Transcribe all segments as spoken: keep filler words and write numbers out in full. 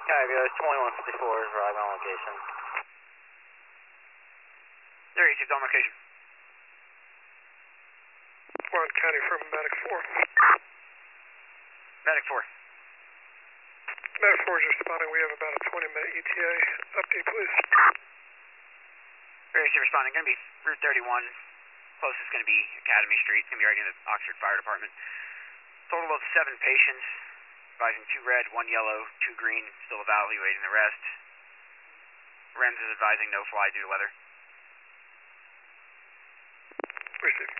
Alright, V O S twenty-one fifty-four is arriving on location. There, you on location. One County from Medic four. Medic four. Medic four is responding. We have about a twenty minute E T A. Update, please. Very easy responding. Going to be Route thirty-one. Closest is going to be Academy Street. It's going to be right in the Oxford Fire Department. Total of seven patients. Advising two red, one yellow, two green. Still evaluating the rest. R E M S is advising no fly due to weather. Received.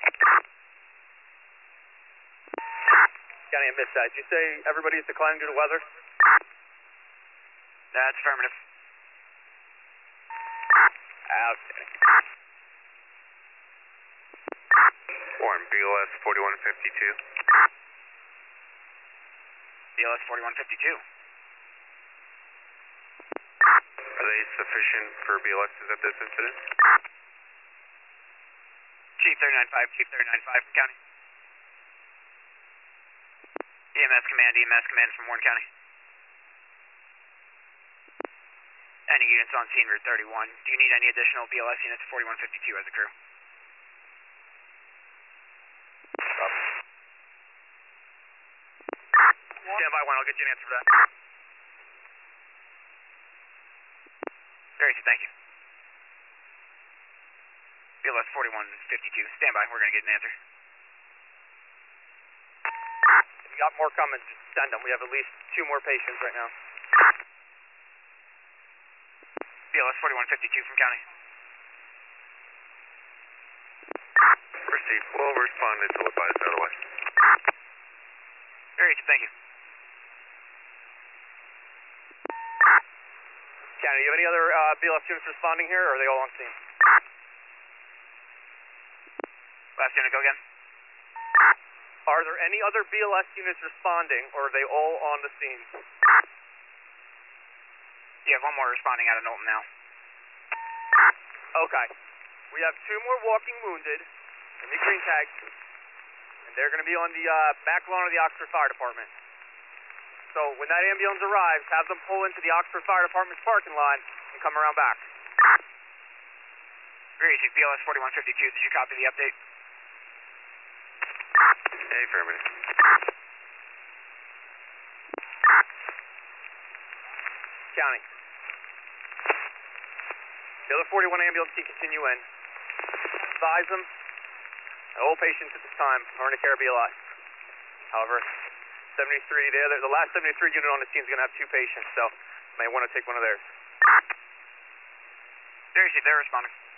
County and Midside, did you say everybody is declining due to weather? That's affirmative. Outstanding. One B L S forty-one fifty-two. B L S forty-one fifty-two. Are they sufficient for B L Xs at this incident? Chief thirty-nine five, Chief thirty-nine five from County. E M S Command, E M S Command from Warren County. Any units on scene, Route thirty-one. Do you need any additional B L S units forty-one fifty-two as a crew? Stand by one, I'll get you an answer for that. Very good, thank you. B L S forty-one fifty-two, stand by, we're going to get an answer. If you got more coming, just send them. We have at least two more patients right now. B L S forty-one fifty-two from County. Received. We'll respond until advised otherwise. Very good, thank you. County, do you have any other uh, B L S units responding here, or are they all on scene? Last unit, go again. Are there any other B L S units responding, or are they all on the scene? You have one more responding out of Knowlton now. Okay. We have two more walking wounded in the green tags, and they're going to be on the uh, back lawn of the Oxford Fire Department. So when that ambulance arrives, have them pull into the Oxford Fire Department's parking lot and come around back. Very easy, B L S forty-one fifty-two, did you copy the update? Affirmative. County. The other forty-one ambulance can continue in. Advise them. All patients at this time are in a care B L S. However, seventy-three, the, other, the last seventy-three unit on the scene is going to have two patients, so you may want to take one of theirs. Very easy, they're responding.